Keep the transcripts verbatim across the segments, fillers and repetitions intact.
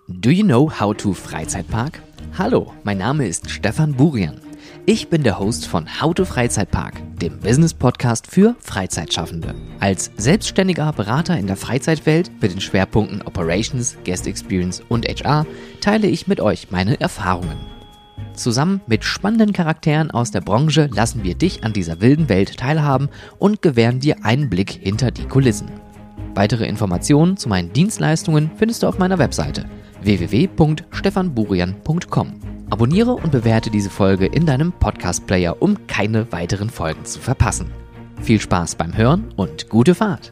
Do you know how to Freizeitpark? Hallo, mein Name ist Stefan Burian. Ich bin der Host von How to Freizeitpark, dem Business-Podcast für Freizeitschaffende. Als selbstständiger Berater in der Freizeitwelt mit den Schwerpunkten Operations, Guest Experience und H R teile ich mit euch meine Erfahrungen. Zusammen mit spannenden Charakteren aus der Branche lassen wir dich an dieser wilden Welt teilhaben und gewähren dir einen Blick hinter die Kulissen. Weitere Informationen zu meinen Dienstleistungen findest du auf meiner Webseite w w w punkt stefan burian punkt com. Abonniere und bewerte diese Folge in deinem Podcast-Player, um keine weiteren Folgen zu verpassen. Viel Spaß beim Hören und gute Fahrt!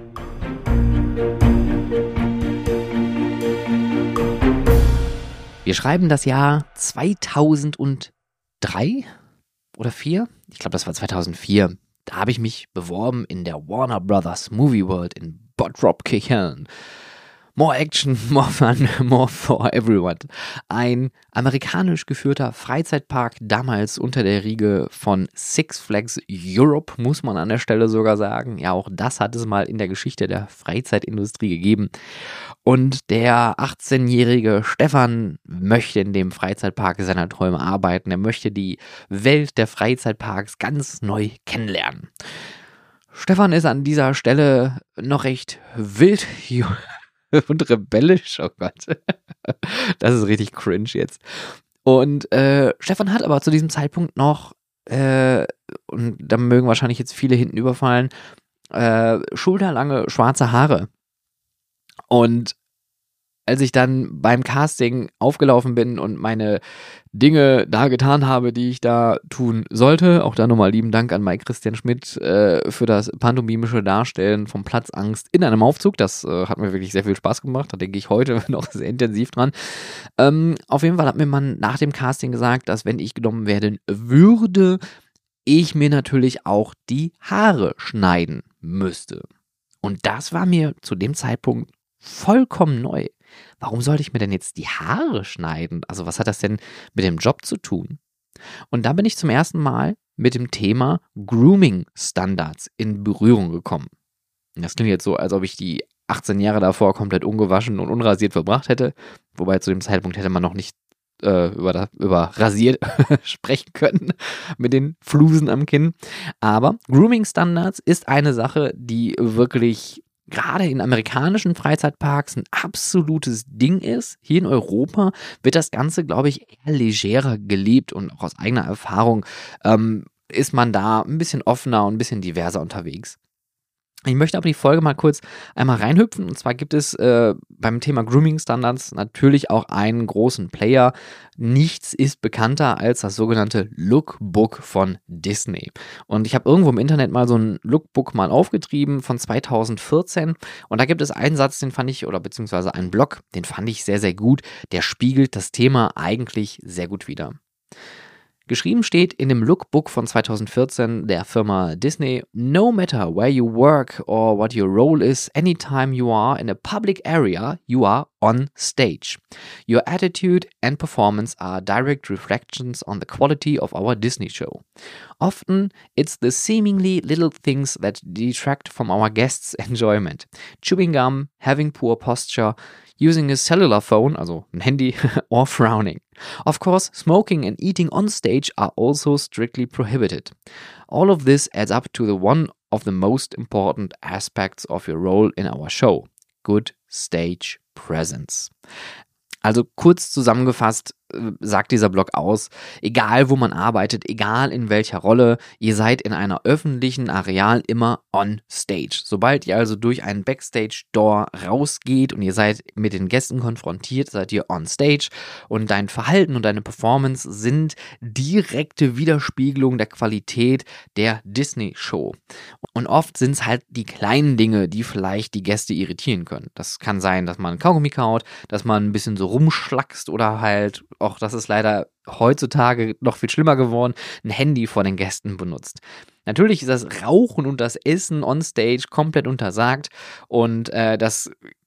Wir schreiben das Jahr zweitausenddrei oder vier? Ich glaube, das war zweitausendvier. Da habe ich mich beworben in der Warner Brothers Movie World in Bottrop Kichellen. More Action, more fun, more for everyone. Ein amerikanisch geführter Freizeitpark, damals unter der Riege von Six Flags Europe, muss man an der Stelle sogar sagen. Ja, auch das hat es mal in der Geschichte der Freizeitindustrie gegeben. Und der achtzehnjährige Stefan möchte in dem Freizeitpark seiner Träume arbeiten. Er möchte die Welt der Freizeitparks ganz neu kennenlernen. Stefan ist an dieser Stelle noch recht wild und rebellisch, oh Gott, das ist richtig cringe jetzt. Und äh, Stefan hat aber zu diesem Zeitpunkt noch, äh, und da mögen wahrscheinlich jetzt viele hinten überfallen, äh, schulterlange schwarze Haare. Und als ich dann beim Casting aufgelaufen bin und meine Dinge da getan habe, die ich da tun sollte, auch da nochmal lieben Dank an Mike Christian Schmidt äh, für das pantomimische Darstellen von Platzangst in einem Aufzug. Das äh, hat mir wirklich sehr viel Spaß gemacht, da denke ich heute noch sehr intensiv dran. Ähm, auf jeden Fall hat mir man nach dem Casting gesagt, dass wenn ich genommen werden würde, ich mir natürlich auch die Haare schneiden müsste. Und das war mir zu dem Zeitpunkt vollkommen neu. Warum sollte ich mir denn jetzt die Haare schneiden? Also was hat das denn mit dem Job zu tun? Und da bin ich zum ersten Mal mit dem Thema Grooming-Standards in Berührung gekommen. Das klingt jetzt so, als ob ich die achtzehn Jahre davor komplett ungewaschen und unrasiert verbracht hätte. Wobei zu dem Zeitpunkt hätte man noch nicht äh, über, das, über rasiert sprechen können mit den Flusen am Kinn. Aber Grooming-Standards ist eine Sache, die wirklich gerade in amerikanischen Freizeitparks ein absolutes Ding ist. Hier in Europa wird das Ganze, glaube ich, eher legerer gelebt und auch aus eigener Erfahrung ähm, ist man da ein bisschen offener und ein bisschen diverser unterwegs. Ich möchte aber die Folge mal kurz einmal reinhüpfen, und zwar gibt es äh, beim Thema Grooming-Standards natürlich auch einen großen Player. Nichts ist bekannter als das sogenannte Lookbook von Disney. Und ich habe irgendwo im Internet mal so ein Lookbook mal aufgetrieben von zweitausendvierzehn, und da gibt es einen Satz, den fand ich, oder beziehungsweise einen Blog, den fand ich sehr, sehr gut. Der spiegelt das Thema eigentlich sehr gut wider. Geschrieben steht in dem Lookbook von zweitausendvierzehn der Firma Disney: No matter where you work or what your role is, anytime you are in a public area, you are on stage. Your attitude and performance are direct reflections on the quality of our Disney show. Often, it's the seemingly little things that detract from our guests' enjoyment. Chewing gum, having poor posture, using a cellular phone, also ein Handy, or frowning. Of course, smoking and eating on stage are also strictly prohibited. All of this adds up to the one of the most important aspects of your role in our show: good stage presence. Also kurz zusammengefasst äh, sagt dieser Blog aus, egal wo man arbeitet, egal in welcher Rolle, ihr seid in einer öffentlichen Areal immer on stage. Sobald ihr also durch einen Backstage-Door rausgeht und ihr seid mit den Gästen konfrontiert, seid ihr on stage, und dein Verhalten und deine Performance sind direkte Widerspiegelung der Qualität der Disney-Show. Und oft sind es halt die kleinen Dinge, die vielleicht die Gäste irritieren können. Das kann sein, dass man Kaugummi kaut, dass man ein bisschen so rumschlackst oder halt, auch das ist leider heutzutage noch viel schlimmer geworden, ein Handy vor den Gästen benutzt. Natürlich ist das Rauchen und das Essen on Stage komplett untersagt, und äh, das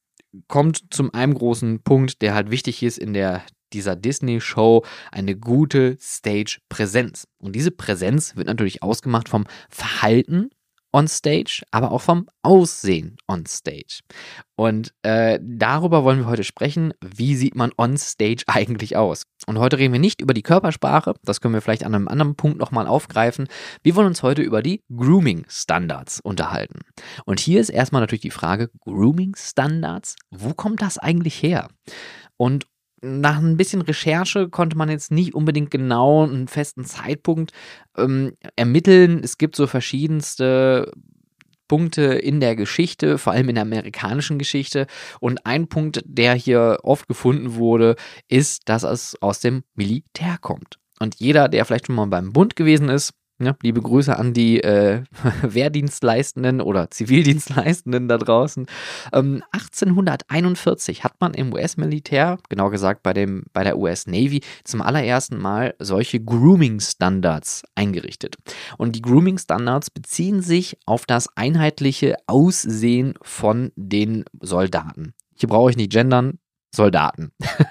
kommt zum einem großen Punkt, der halt wichtig ist in der dieser Disney-Show: eine gute Stage-Präsenz. Und diese Präsenz wird natürlich ausgemacht vom Verhalten on stage, aber auch vom Aussehen on stage. Und äh, darüber wollen wir heute sprechen, wie sieht man on stage eigentlich aus. Und heute reden wir nicht über die Körpersprache, das können wir vielleicht an einem anderen Punkt nochmal aufgreifen. Wir wollen uns heute über die Grooming-Standards unterhalten. Und hier ist erstmal natürlich die Frage, Grooming-Standards, wo kommt das eigentlich her? Und nach ein bisschen Recherche konnte man jetzt nicht unbedingt genau einen festen Zeitpunkt ähm, ermitteln. Es gibt so verschiedenste Punkte in der Geschichte, vor allem in der amerikanischen Geschichte. Und ein Punkt, der hier oft gefunden wurde, ist, dass es aus dem Militär kommt. Und jeder, der vielleicht schon mal beim Bund gewesen ist, ja, liebe Grüße an die äh, Wehrdienstleistenden oder Zivildienstleistenden da draußen. Ähm, achtzehnhunderteinundvierzig hat man im U S-Militär, genau gesagt bei, dem, bei der U S Navy, zum allerersten Mal solche Grooming-Standards eingerichtet. Und die Grooming-Standards beziehen sich auf das einheitliche Aussehen von den Soldaten. Hier brauche ich nicht gendern. Soldaten.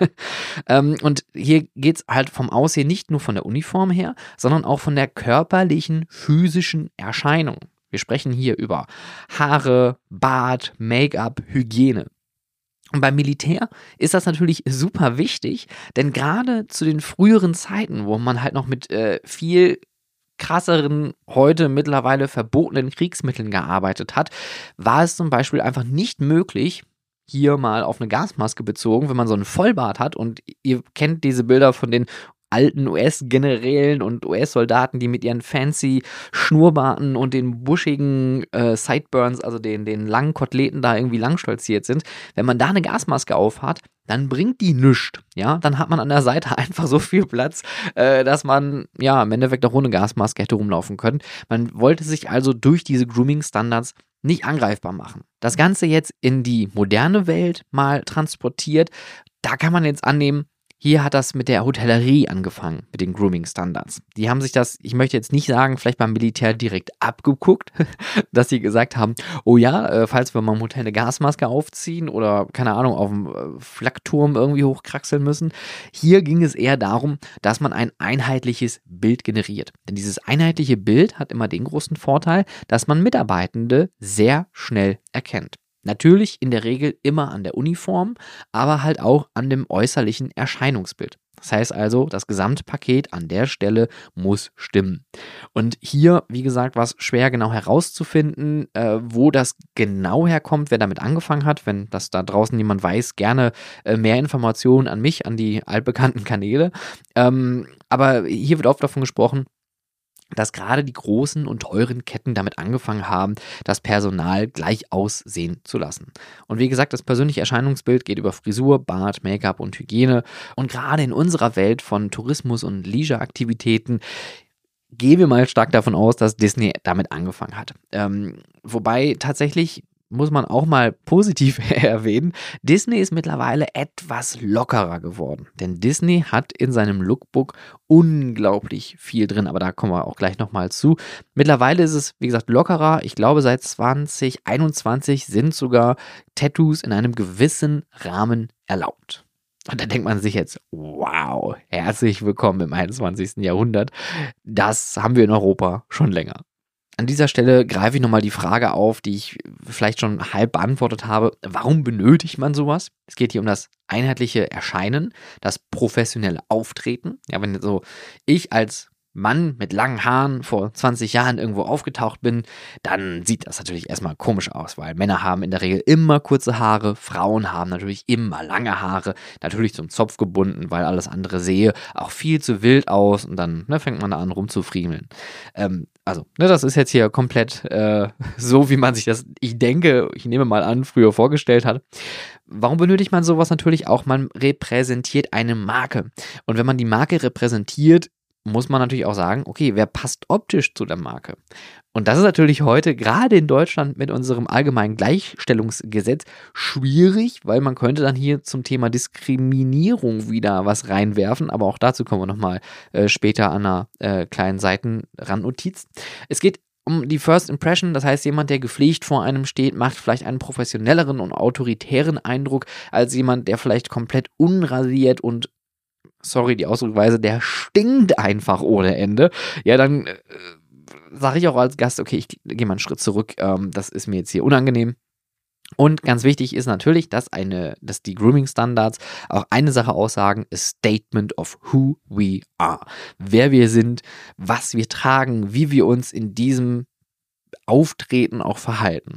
ähm, und hier geht es halt vom Aussehen nicht nur von der Uniform her, sondern auch von der körperlichen, physischen Erscheinung. Wir sprechen hier über Haare, Bart, Make-up, Hygiene. Und beim Militär ist das natürlich super wichtig, denn gerade zu den früheren Zeiten, wo man halt noch mit äh, viel krasseren, heute mittlerweile verbotenen Kriegsmitteln gearbeitet hat, war es zum Beispiel einfach nicht möglich, hier mal auf eine Gasmaske bezogen, wenn man so einen Vollbart hat und ihr kennt diese Bilder von den alten U S-Generälen und U S-Soldaten, die mit ihren fancy Schnurrbarten und den buschigen äh, Sideburns, also den, den langen Koteletten da irgendwie langstolziert sind. Wenn man da eine Gasmaske aufhat, dann bringt die nichts, ja, dann hat man an der Seite einfach so viel Platz, äh, dass man, ja, im Endeffekt auch ohne Gasmaske hätte rumlaufen können. Man wollte sich also durch diese Grooming-Standards nicht angreifbar machen. Das Ganze jetzt in die moderne Welt mal transportiert, da kann man jetzt annehmen, hier hat das mit der Hotellerie angefangen, mit den Grooming-Standards. Die haben sich das, ich möchte jetzt nicht sagen, vielleicht beim Militär direkt abgeguckt, dass sie gesagt haben, oh ja, äh, falls wir mal im Hotel eine Gasmaske aufziehen oder, keine Ahnung, auf dem äh, Flakturm irgendwie hochkraxeln müssen. Hier ging es eher darum, dass man ein einheitliches Bild generiert. Denn dieses einheitliche Bild hat immer den großen Vorteil, dass man Mitarbeitende sehr schnell erkennt. Natürlich in der Regel immer an der Uniform, aber halt auch an dem äußerlichen Erscheinungsbild. Das heißt also, das Gesamtpaket an der Stelle muss stimmen. Und hier, wie gesagt, war es schwer genau herauszufinden, äh, wo das genau herkommt, wer damit angefangen hat. Wenn das da draußen jemand weiß, gerne äh, mehr Informationen an mich, an die altbekannten Kanäle. Ähm, aber hier wird oft davon gesprochen, dass gerade die großen und teuren Ketten damit angefangen haben, das Personal gleich aussehen zu lassen. Und wie gesagt, das persönliche Erscheinungsbild geht über Frisur, Bart, Make-up und Hygiene. Und gerade in unserer Welt von Tourismus und Leisure-Aktivitäten gehen wir mal stark davon aus, dass Disney damit angefangen hat. Ähm, wobei tatsächlich muss man auch mal positiv erwähnen, Disney ist mittlerweile etwas lockerer geworden. Denn Disney hat in seinem Lookbook unglaublich viel drin, aber da kommen wir auch gleich nochmal zu. Mittlerweile ist es, wie gesagt, lockerer. Ich glaube, seit zwanzig einundzwanzig sind sogar Tattoos in einem gewissen Rahmen erlaubt. Und da denkt man sich jetzt, wow, herzlich willkommen im einundzwanzigsten Jahrhundert. Das haben wir in Europa schon länger. An dieser Stelle greife ich nochmal die Frage auf, die ich vielleicht schon halb beantwortet habe. Warum benötigt man sowas? Es geht hier um das einheitliche Erscheinen, das professionelle Auftreten. Ja, wenn so ich als Mann mit langen Haaren vor zwanzig Jahren irgendwo aufgetaucht bin, dann sieht das natürlich erstmal komisch aus, weil Männer haben in der Regel immer kurze Haare, Frauen haben natürlich immer lange Haare, natürlich zum Zopf gebunden, weil alles andere sehe auch viel zu wild aus und dann ne, fängt man da an rumzufriemeln. Ähm, also, ne, das ist jetzt hier komplett äh, so, wie man sich das, ich denke, ich nehme mal an, früher vorgestellt hat. Warum benötigt man sowas? Natürlich auch, man repräsentiert eine Marke. Und wenn man die Marke repräsentiert, muss man natürlich auch sagen, okay, wer passt optisch zu der Marke? Und das ist natürlich heute, gerade in Deutschland mit unserem allgemeinen Gleichstellungsgesetz, schwierig, weil man könnte dann hier zum Thema Diskriminierung wieder was reinwerfen, aber auch dazu kommen wir nochmal äh, später an einer äh, kleinen Seitenrandnotiz. Es geht um die First Impression, das heißt, jemand, der gepflegt vor einem steht, macht vielleicht einen professionelleren und autoritären Eindruck als jemand, der vielleicht komplett unrasiert und sorry, die Ausdrucksweise, der stinkt einfach ohne Ende. Ja, dann äh, sage ich auch als Gast, okay, ich gehe mal einen Schritt zurück, ähm, das ist mir jetzt hier unangenehm. Und ganz wichtig ist natürlich, dass, eine, dass die Grooming-Standards auch eine Sache aussagen, a statement of who we are. Wer wir sind, was wir tragen, wie wir uns in diesem Auftreten auch verhalten.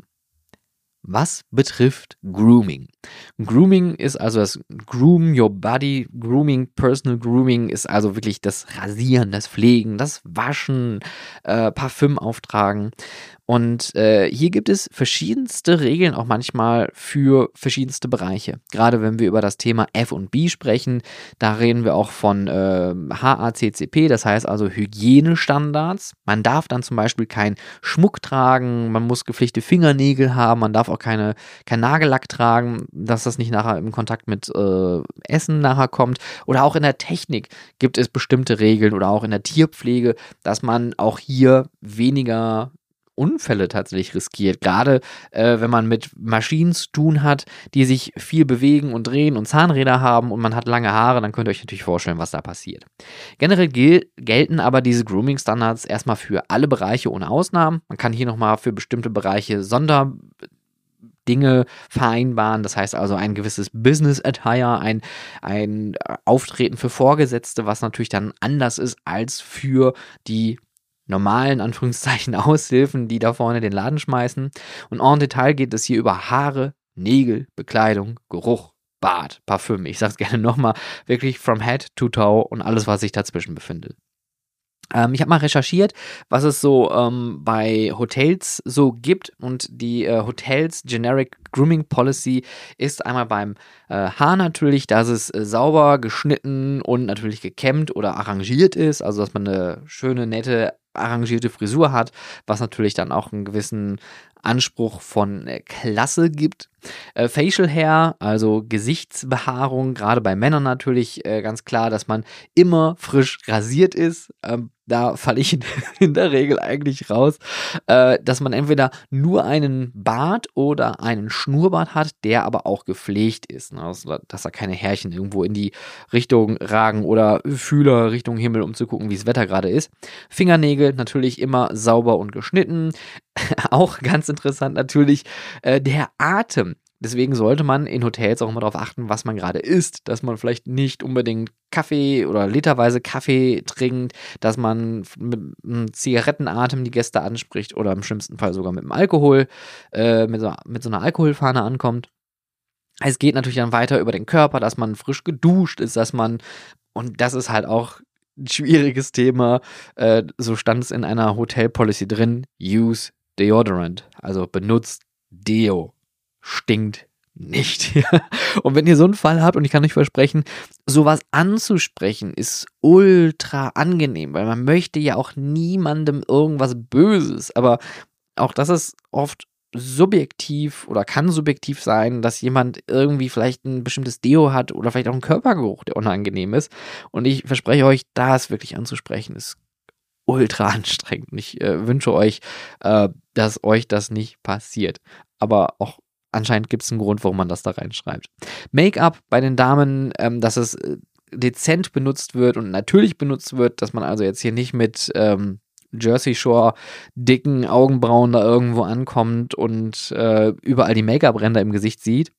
Was betrifft Grooming? Grooming ist also das Groom Your Body, Grooming, Personal Grooming ist also wirklich das Rasieren, das Pflegen, das Waschen, äh, Parfüm auftragen. Und äh, hier gibt es verschiedenste Regeln auch manchmal für verschiedenste Bereiche. Gerade wenn wir über das Thema F und B sprechen, da reden wir auch von äh, H A C C P, das heißt also Hygienestandards. Man darf dann zum Beispiel keinen Schmuck tragen, man muss gepflegte Fingernägel haben, man darf auch keine, kein Nagellack tragen, dass das nicht nachher im Kontakt mit äh, Essen nachher kommt. Oder auch in der Technik gibt es bestimmte Regeln oder auch in der Tierpflege, dass man auch hier weniger Unfälle tatsächlich riskiert, gerade äh, wenn man mit Maschinen zu tun hat, die sich viel bewegen und drehen und Zahnräder haben und man hat lange Haare, dann könnt ihr euch natürlich vorstellen, was da passiert. Generell gel- gelten aber diese Grooming-Standards erstmal für alle Bereiche ohne Ausnahmen. Man kann hier nochmal für bestimmte Bereiche Sonder Dinge vereinbaren, das heißt also ein gewisses Business Attire, ein, ein Auftreten für Vorgesetzte, was natürlich dann anders ist als für die normalen, Anführungszeichen, Aushilfen, die da vorne den Laden schmeißen. Und en Detail geht es hier über Haare, Nägel, Bekleidung, Geruch, Bart, Parfüm. Ich sag's gerne nochmal, wirklich from head to toe und alles, was sich dazwischen befindet. Ähm, ich habe mal recherchiert, was es so ähm, bei Hotels so gibt, und die äh, Hotels Generic Grooming Policy ist einmal beim äh, Haar natürlich, dass es äh, sauber geschnitten und natürlich gekämmt oder arrangiert ist, also dass man eine schöne, nette, arrangierte Frisur hat, was natürlich dann auch einen gewissen Anspruch von äh, Klasse gibt. Äh, Facial Hair, also Gesichtsbehaarung, gerade bei Männern natürlich äh, ganz klar, dass man immer frisch rasiert ist. Ähm, da falle ich in, in der Regel eigentlich raus, äh, dass man entweder nur einen Bart oder einen Schnurrbart hat, der aber auch gepflegt ist, ne? dass, dass da keine Härchen irgendwo in die Richtung ragen oder Fühler Richtung Himmel, um zu gucken, wie das Wetter gerade ist. Fingernägel natürlich immer sauber und geschnitten. Auch ganz interessant natürlich äh, der Atem. Deswegen sollte man in Hotels auch immer darauf achten, was man gerade isst, dass man vielleicht nicht unbedingt Kaffee oder literweise Kaffee trinkt, dass man mit einem Zigarettenatem die Gäste anspricht oder im schlimmsten Fall sogar mit dem Alkohol, äh, mit, so, mit so einer Alkoholfahne ankommt. Es geht natürlich dann weiter über den Körper, dass man frisch geduscht ist, dass man, und das ist halt auch ein schwieriges Thema, äh, so stand es in einer Hotel-Policy drin, use Deodorant, also benutzt Deo. Stinkt nicht. Und wenn ihr so einen Fall habt, und ich kann euch versprechen, sowas anzusprechen ist ultra angenehm, weil man möchte ja auch niemandem irgendwas Böses, aber auch das ist oft subjektiv oder kann subjektiv sein, dass jemand irgendwie vielleicht ein bestimmtes Deo hat oder vielleicht auch einen Körpergeruch, der unangenehm ist, und ich verspreche euch, das wirklich anzusprechen ist ultra anstrengend. Und ich äh, wünsche euch, äh, dass euch das nicht passiert. Aber auch anscheinend gibt es einen Grund, warum man das da reinschreibt. Make-up bei den Damen, ähm, dass es äh, dezent benutzt wird und natürlich benutzt wird, dass man also jetzt hier nicht mit ähm, Jersey Shore dicken Augenbrauen da irgendwo ankommt und äh, überall die Make-up-Ränder im Gesicht sieht,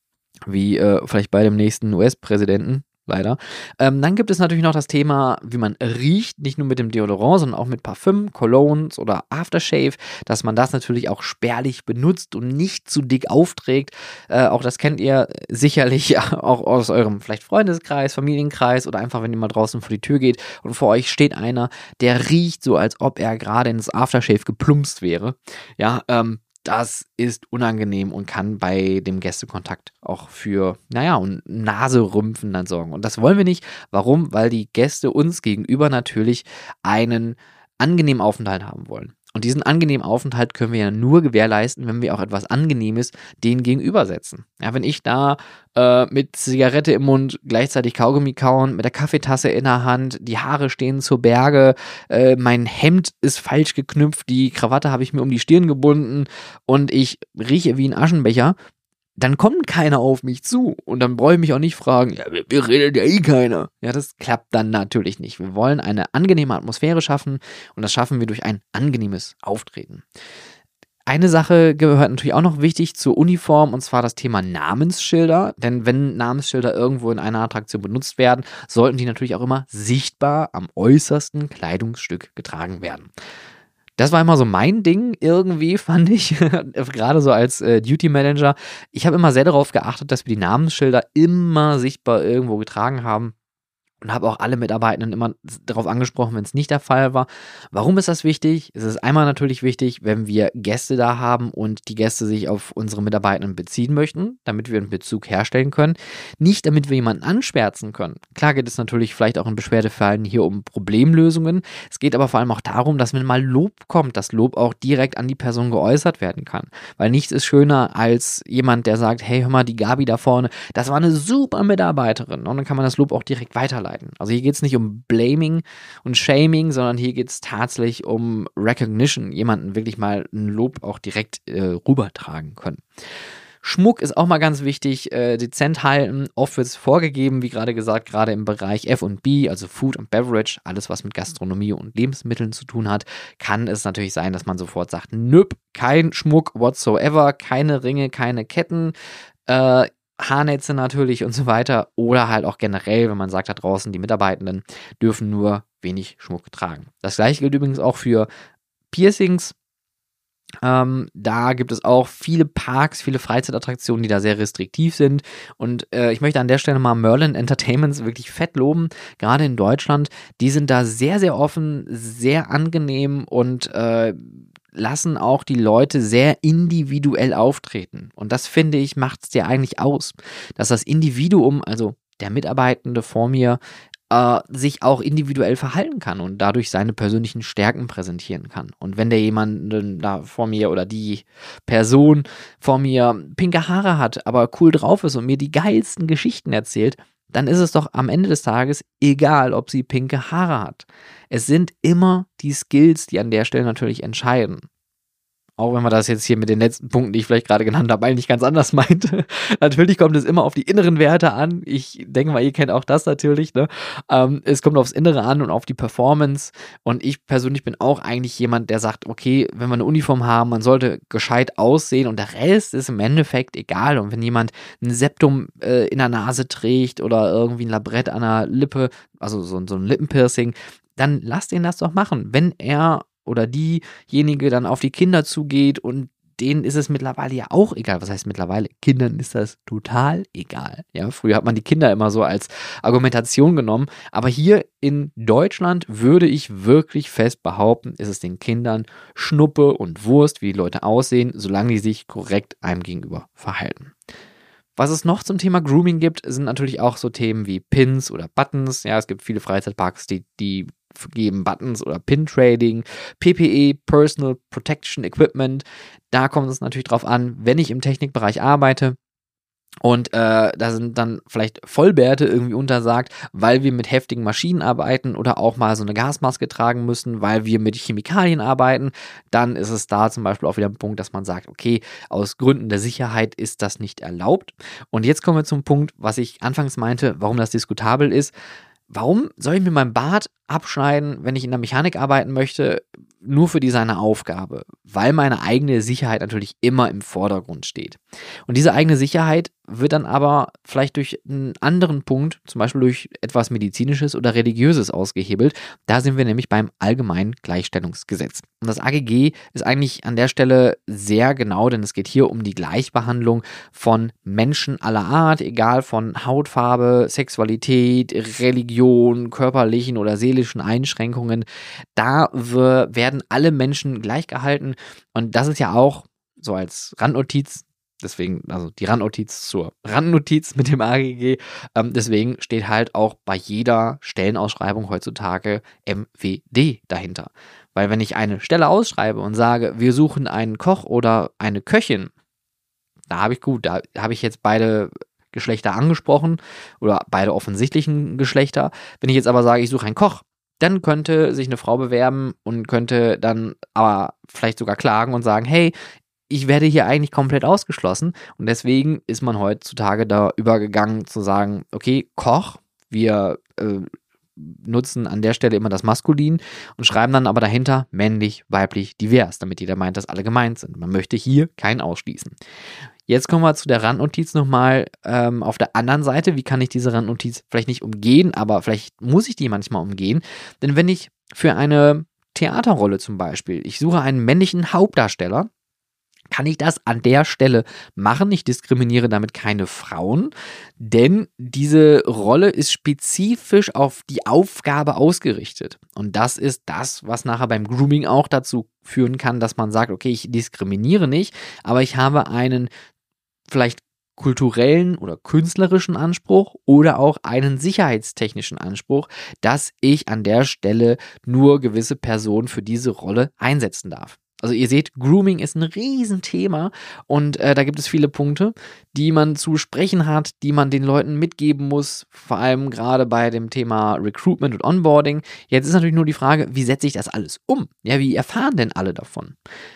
wie äh, vielleicht bei dem nächsten U S-Präsidenten. Leider. Ähm, dann gibt es natürlich noch das Thema, wie man riecht, nicht nur mit dem Deodorant, sondern auch mit Parfüm, Colognes oder Aftershave, dass man das natürlich auch spärlich benutzt und nicht zu dick aufträgt. Äh, auch das kennt ihr sicherlich auch aus eurem vielleicht Freundeskreis, Familienkreis oder einfach, wenn ihr mal draußen vor die Tür geht und vor euch steht einer, der riecht so, als ob er gerade ins Aftershave geplumpst wäre. Ja, ähm, das ist unangenehm und kann bei dem Gästekontakt auch für, naja, und Naserümpfen dann sorgen. Und das wollen wir nicht. Warum? Weil die Gäste uns gegenüber natürlich einen angenehmen Aufenthalt haben wollen. Und diesen angenehmen Aufenthalt können wir ja nur gewährleisten, wenn wir auch etwas Angenehmes denen gegenübersetzen. Ja, wenn ich da äh, mit Zigarette im Mund gleichzeitig Kaugummi kauen, mit der Kaffeetasse in der Hand, die Haare stehen zur Berge, äh, mein Hemd ist falsch geknüpft, die Krawatte habe ich mir um die Stirn gebunden und ich rieche wie ein Aschenbecher, dann kommt keiner auf mich zu und dann brauche ich mich auch nicht fragen, ja, wir, wir redet ja eh keiner. Ja, das klappt dann natürlich nicht. Wir wollen eine angenehme Atmosphäre schaffen und das schaffen wir durch ein angenehmes Auftreten. Eine Sache gehört natürlich auch noch wichtig zur Uniform, und zwar das Thema Namensschilder. Denn wenn Namensschilder irgendwo in einer Attraktion benutzt werden, sollten die natürlich auch immer sichtbar am äußersten Kleidungsstück getragen werden. Das war immer so mein Ding irgendwie, fand ich, gerade so als äh, Duty Manager. Ich habe immer sehr darauf geachtet, dass wir die Namensschilder immer sichtbar irgendwo getragen haben. Und habe auch alle Mitarbeitenden immer darauf angesprochen, wenn es nicht der Fall war. Warum ist das wichtig? Es ist einmal natürlich wichtig, wenn wir Gäste da haben und die Gäste sich auf unsere Mitarbeitenden beziehen möchten, damit wir einen Bezug herstellen können. Nicht, damit wir jemanden anschwärzen können. Klar geht es natürlich vielleicht auch in Beschwerdefällen hier um Problemlösungen. Es geht aber vor allem auch darum, dass wenn mal Lob kommt, dass Lob auch direkt an die Person geäußert werden kann. Weil nichts ist schöner als jemand, der sagt, hey, hör mal, die Gabi da vorne, das war eine super Mitarbeiterin. Und dann kann man das Lob auch direkt weiterleiten. Also hier geht es nicht um Blaming und Shaming, sondern hier geht es tatsächlich um Recognition, jemanden wirklich mal ein Lob auch direkt äh, rübertragen können. Schmuck ist auch mal ganz wichtig, äh, dezent halten, oft wird es vorgegeben, wie gerade gesagt, gerade im Bereich F und B, also Food und Beverage, alles was mit Gastronomie und Lebensmitteln zu tun hat, kann es natürlich sein, dass man sofort sagt, nöp, kein Schmuck whatsoever, keine Ringe, keine Ketten, äh, Haarnetze natürlich und so weiter, oder halt auch generell, wenn man sagt da draußen, die Mitarbeitenden dürfen nur wenig Schmuck tragen. Das gleiche gilt übrigens auch für Piercings. Ähm, da gibt es auch viele Parks, viele Freizeitattraktionen, die da sehr restriktiv sind, und äh, ich möchte an der Stelle mal Merlin Entertainments wirklich fett loben, gerade in Deutschland, die sind da sehr, sehr offen, sehr angenehm und äh, lassen auch die Leute sehr individuell auftreten. Und das, finde ich, macht es dir eigentlich aus, dass das Individuum, also der Mitarbeitende vor mir, äh, sich auch individuell verhalten kann und dadurch seine persönlichen Stärken präsentieren kann. Und wenn der jemanden da vor mir oder die Person vor mir pinke Haare hat, aber cool drauf ist und mir die geilsten Geschichten erzählt, dann ist es doch am Ende des Tages egal, ob sie pinke Haare hat. Es sind immer die Skills, die an der Stelle natürlich entscheiden. Auch wenn man das jetzt hier mit den letzten Punkten, die ich vielleicht gerade genannt habe, eigentlich ganz anders meinte. Natürlich kommt es immer auf die inneren Werte an. Ich denke mal, ihr kennt auch das natürlich. Ne? Ähm, es kommt aufs Innere an und auf die Performance. Und ich persönlich bin auch eigentlich jemand, der sagt, okay, wenn wir eine Uniform haben, man sollte gescheit aussehen und der Rest ist im Endeffekt egal. Und wenn jemand ein Septum äh, in der Nase trägt oder irgendwie ein Labrett an der Lippe, also so, so ein Lippenpiercing, dann lasst ihn das doch machen. Wenn er oder diejenige dann auf die Kinder zugeht, und denen ist es mittlerweile ja auch egal. Was heißt mittlerweile? Kindern ist das total egal. Ja, früher hat man die Kinder immer so als Argumentation genommen, aber hier in Deutschland würde ich wirklich fest behaupten, ist es den Kindern Schnuppe und Wurst, wie die Leute aussehen, solange die sich korrekt einem gegenüber verhalten. Was es noch zum Thema Grooming gibt, sind natürlich auch so Themen wie Pins oder Buttons. Ja, es gibt viele Freizeitparks, die, die geben Buttons oder Pin-Trading, P P E, Personal Protection Equipment. Da kommt es natürlich drauf an, wenn ich im Technikbereich arbeite und äh, da sind dann vielleicht Vollbärte irgendwie untersagt, weil wir mit heftigen Maschinen arbeiten oder auch mal so eine Gasmaske tragen müssen, weil wir mit Chemikalien arbeiten, dann ist es da zum Beispiel auch wieder ein Punkt, dass man sagt, okay, aus Gründen der Sicherheit ist das nicht erlaubt. Und jetzt kommen wir zum Punkt, was ich anfangs meinte, warum das diskutabel ist. Warum soll ich mir meinen Bart abschneiden, wenn ich in der Mechanik arbeiten möchte, nur für diese Aufgabe? Weil meine eigene Sicherheit natürlich immer im Vordergrund steht. Und diese eigene Sicherheit wird dann aber vielleicht durch einen anderen Punkt, zum Beispiel durch etwas Medizinisches oder Religiöses ausgehebelt. Da sind wir nämlich beim Allgemeinen Gleichstellungsgesetz. Und das A G G ist eigentlich an der Stelle sehr genau, denn es geht hier um die Gleichbehandlung von Menschen aller Art, egal von Hautfarbe, Sexualität, Religion, körperlichen oder seelischen Einschränkungen. Da wir, werden alle Menschen gleich gehalten, und das ist ja auch so als Randnotiz, deswegen, also die Randnotiz zur Randnotiz mit dem A G G, ähm, deswegen steht halt auch bei jeder Stellenausschreibung heutzutage M W D dahinter. Weil wenn ich eine Stelle ausschreibe und sage, wir suchen einen Koch oder eine Köchin, da habe ich gut, da habe ich jetzt beide Geschlechter angesprochen oder beide offensichtlichen Geschlechter. Wenn ich jetzt aber sage, ich suche einen Koch, dann könnte sich eine Frau bewerben und könnte dann aber vielleicht sogar klagen und sagen, hey, ich werde hier eigentlich komplett ausgeschlossen und deswegen ist man heutzutage da übergegangen zu sagen, okay, Koch, wir äh, nutzen an der Stelle immer das Maskulin und schreiben dann aber dahinter männlich, weiblich, divers, damit jeder meint, dass alle gemeint sind. Man möchte hier keinen ausschließen. Jetzt kommen wir zu der Randnotiz nochmal ähm, auf der anderen Seite. Wie kann ich diese Randnotiz vielleicht nicht umgehen, aber vielleicht muss ich die manchmal umgehen. Denn wenn ich für eine Theaterrolle zum Beispiel, ich suche einen männlichen Hauptdarsteller, kann ich das an der Stelle machen. Ich diskriminiere damit keine Frauen, denn diese Rolle ist spezifisch auf die Aufgabe ausgerichtet. Und das ist das, was nachher beim Grooming auch dazu führen kann, dass man sagt, okay, ich diskriminiere nicht, aber ich habe einen vielleicht kulturellen oder künstlerischen Anspruch oder auch einen sicherheitstechnischen Anspruch, dass ich an der Stelle nur gewisse Personen für diese Rolle einsetzen darf. Also ihr seht, Grooming ist ein Riesenthema und äh, da gibt es viele Punkte, die man zu sprechen hat, die man den Leuten mitgeben muss, vor allem gerade bei dem Thema Recruitment und Onboarding. Jetzt ist natürlich nur die Frage, wie setze ich das alles um? Ja, wie erfahren denn alle davon?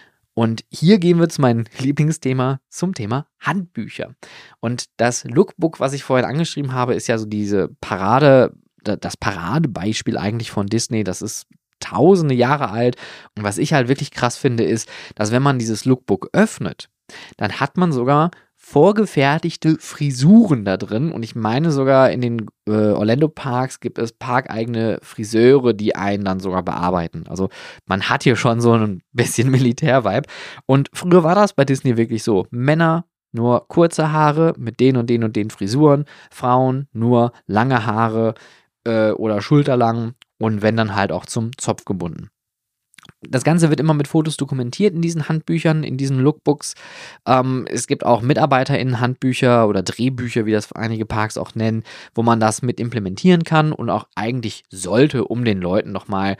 Und hier gehen wir zu meinem Lieblingsthema, zum Thema Handbücher. Und das Lookbook, was ich vorhin angeschrieben habe, ist ja so diese Parade, das Paradebeispiel eigentlich von Disney. Das ist tausende Jahre alt. Und was ich halt wirklich krass finde, ist, dass wenn man dieses Lookbook öffnet, dann hat man sogar vorgefertigte Frisuren da drin. Und ich meine sogar in den äh, Orlando Parks gibt es parkeigene Friseure, die einen dann sogar bearbeiten. Also man hat hier schon so ein bisschen Militär-Vibe. Und früher war das bei Disney wirklich so. Männer nur kurze Haare mit den und den und den Frisuren. Frauen nur lange Haare äh, oder schulterlang. Und wenn dann halt auch zum Zopf gebunden. Das Ganze wird immer mit Fotos dokumentiert in diesen Handbüchern, in diesen Lookbooks. Ähm, es gibt auch MitarbeiterInnen-Handbücher oder Drehbücher, wie das einige Parks auch nennen, wo man das mit implementieren kann und auch eigentlich sollte, um den Leuten nochmal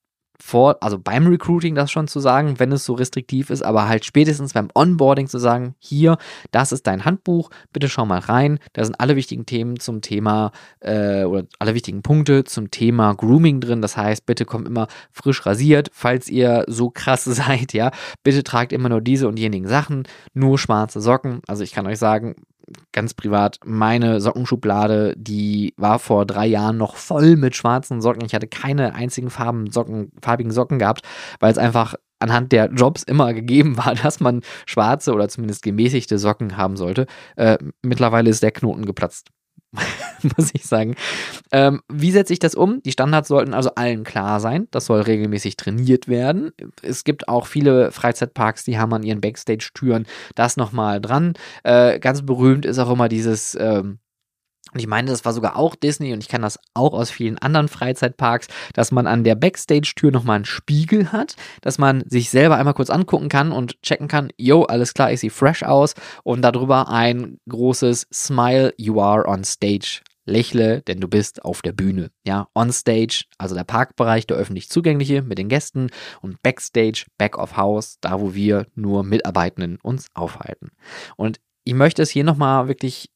vor, also beim Recruiting das schon zu sagen, wenn es so restriktiv ist, aber halt spätestens beim Onboarding zu sagen, hier, das ist dein Handbuch, bitte schau mal rein, da sind alle wichtigen Themen zum Thema äh, oder alle wichtigen Punkte zum Thema Grooming drin, das heißt, bitte kommt immer frisch rasiert, falls ihr so krass seid, ja, bitte tragt immer nur diese und jenigen Sachen, nur schwarze Socken, also ich kann euch sagen, ganz privat, meine Sockenschublade, die war vor drei Jahren noch voll mit schwarzen Socken. Ich hatte keine einzigen Farben Socken, farbigen Socken gehabt, weil es einfach anhand der Jobs immer gegeben war, dass man schwarze oder zumindest gemäßigte Socken haben sollte. Äh, mittlerweile ist der Knoten geplatzt. Muss ich sagen. Ähm, wie setze ich das um? Die Standards sollten also allen klar sein. Das soll regelmäßig trainiert werden. Es gibt auch viele Freizeitparks, die haben an ihren Backstage-Türen das nochmal dran. Äh, ganz berühmt ist auch immer dieses ähm, und ich meine, das war sogar auch Disney und ich kann das auch aus vielen anderen Freizeitparks, dass man an der Backstage-Tür nochmal einen Spiegel hat, dass man sich selber einmal kurz angucken kann und checken kann, yo, alles klar, ich sehe fresh aus und darüber ein großes Smile, you are on stage. Lächle, denn du bist auf der Bühne. Ja, on stage, also der Parkbereich, der öffentlich zugängliche mit den Gästen und Backstage, back of house, da wo wir nur Mitarbeitenden uns aufhalten. Und ich möchte es hier nochmal wirklich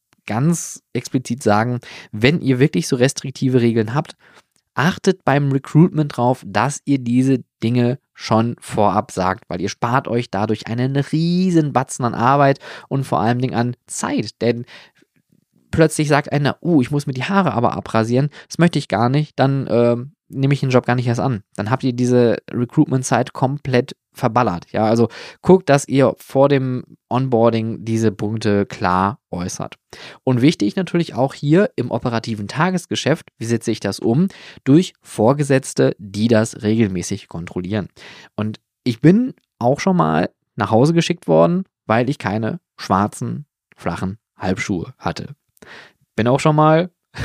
ganz explizit sagen, wenn ihr wirklich so restriktive Regeln habt, achtet beim Recruitment drauf, dass ihr diese Dinge schon vorab sagt, weil ihr spart euch dadurch einen riesen Batzen an Arbeit und vor allem an Zeit, denn plötzlich sagt einer, uh, ich muss mir die Haare aber abrasieren, das möchte ich gar nicht, dann äh, nehme ich den Job gar nicht erst an. Dann habt ihr diese Recruitment-Zeit komplett verballert. Ja, also guckt, dass ihr vor dem Onboarding diese Punkte klar äußert. Und wichtig natürlich auch hier im operativen Tagesgeschäft, wie setze ich das um? Durch Vorgesetzte, die das regelmäßig kontrollieren. Und ich bin auch schon mal nach Hause geschickt worden, weil ich keine schwarzen, flachen Halbschuhe hatte. Bin auch schon mal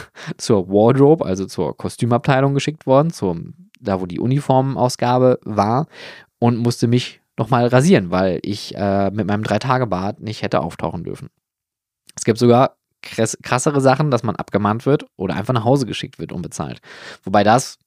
zur Wardrobe, also zur Kostümabteilung geschickt worden, zum, da wo die Uniformausgabe war und musste mich nochmal rasieren, weil ich äh, mit meinem Drei-Tage-Bart nicht hätte auftauchen dürfen. Es gibt sogar krass, krassere Sachen, dass man abgemahnt wird oder einfach nach Hause geschickt wird, unbezahlt. Wobei das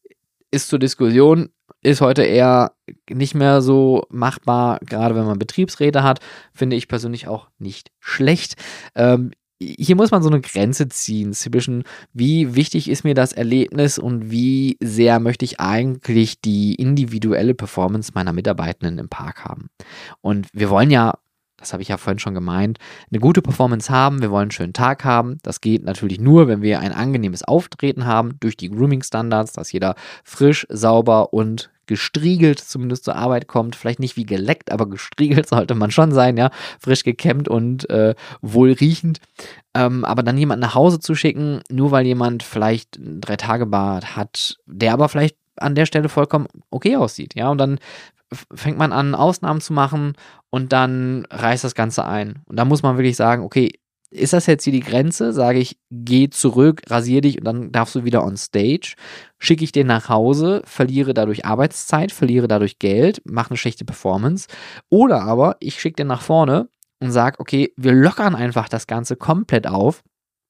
ist zur Diskussion, ist heute eher nicht mehr so machbar, gerade wenn man Betriebsräte hat, finde ich persönlich auch nicht schlecht. Ähm, hier muss man so eine Grenze ziehen zwischen, wie wichtig ist mir das Erlebnis und wie sehr möchte ich eigentlich die individuelle Performance meiner Mitarbeitenden im Park haben. Und wir wollen ja, das habe ich ja vorhin schon gemeint, eine gute Performance haben, wir wollen einen schönen Tag haben. Das geht natürlich nur, wenn wir ein angenehmes Auftreten haben durch die Grooming-Standards, dass jeder frisch, sauber und gestriegelt zumindest zur Arbeit kommt. Vielleicht nicht wie geleckt, aber gestriegelt sollte man schon sein, ja. Frisch gekämmt und äh, wohlriechend. Ähm, aber dann jemanden nach Hause zu schicken, nur weil jemand vielleicht ein Drei-Tage-Bad hat, der aber vielleicht an der Stelle vollkommen okay aussieht, ja. Und dann fängt man an, Ausnahmen zu machen und dann reißt das Ganze ein. Und da muss man wirklich sagen, okay, ist das jetzt hier die Grenze? Sage ich, geh zurück, rasier dich und dann darfst du wieder on stage. Schicke ich den nach Hause, verliere dadurch Arbeitszeit, verliere dadurch Geld, mache eine schlechte Performance. Oder aber ich schicke den nach vorne und sage, okay, wir lockern einfach das Ganze komplett auf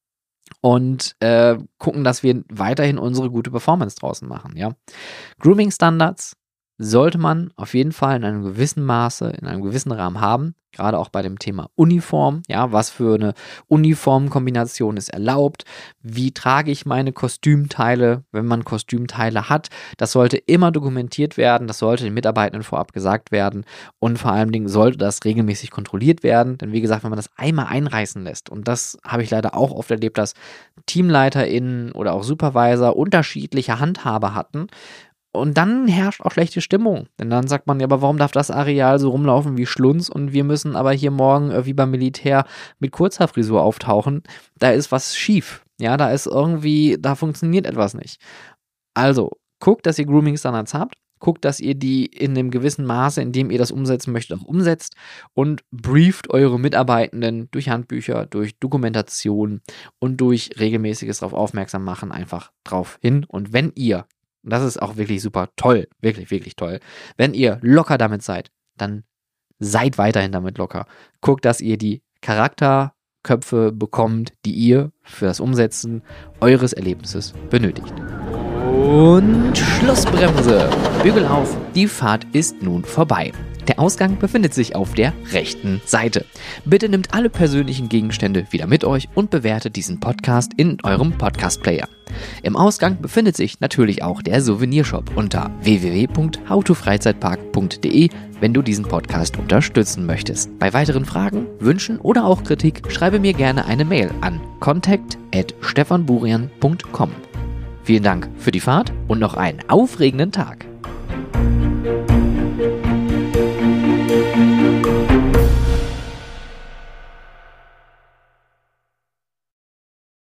und äh, gucken, dass wir weiterhin unsere gute Performance draußen machen. Ja? Grooming-Standards sollte man auf jeden Fall in einem gewissen Maße, in einem gewissen Rahmen haben, gerade auch bei dem Thema Uniform, ja, was für eine Uniformkombination ist erlaubt, wie trage ich meine Kostümteile, wenn man Kostümteile hat, das sollte immer dokumentiert werden, das sollte den Mitarbeitenden vorab gesagt werden und vor allen Dingen sollte das regelmäßig kontrolliert werden, denn wie gesagt, wenn man das einmal einreißen lässt und das habe ich leider auch oft erlebt, dass TeamleiterInnen oder auch Supervisor unterschiedliche Handhabe hatten. Und dann herrscht auch schlechte Stimmung. Denn dann sagt man, ja, aber warum darf das Areal so rumlaufen wie Schlunz und wir müssen aber hier morgen äh, wie beim Militär mit kurzer Frisur auftauchen? Da ist was schief. Ja, da ist irgendwie, da funktioniert etwas nicht. Also, guckt, dass ihr Grooming-Standards habt. Guckt, dass ihr die in einem gewissen Maße, in dem ihr das umsetzen möchtet, auch umsetzt. Und brieft eure Mitarbeitenden durch Handbücher, durch Dokumentation und durch regelmäßiges darauf aufmerksam machen einfach drauf hin. Und wenn ihr Und das ist auch wirklich super toll, wirklich, wirklich toll. Wenn ihr locker damit seid, dann seid weiterhin damit locker. Guckt, dass ihr die Charakterköpfe bekommt, die ihr für das Umsetzen eures Erlebnisses benötigt. Und Schlussbremse. Bügel auf, die Fahrt ist nun vorbei. Der Ausgang befindet sich auf der rechten Seite. Bitte nehmt alle persönlichen Gegenstände wieder mit euch und bewertet diesen Podcast in eurem Podcast-Player. Im Ausgang befindet sich natürlich auch der Souvenirshop unter w w w punkt how to freizeitpark punkt d e, wenn du diesen Podcast unterstützen möchtest. Bei weiteren Fragen, Wünschen oder auch Kritik schreibe mir gerne eine Mail an contact at stefan burian punkt com. Vielen Dank für die Fahrt und noch einen aufregenden Tag.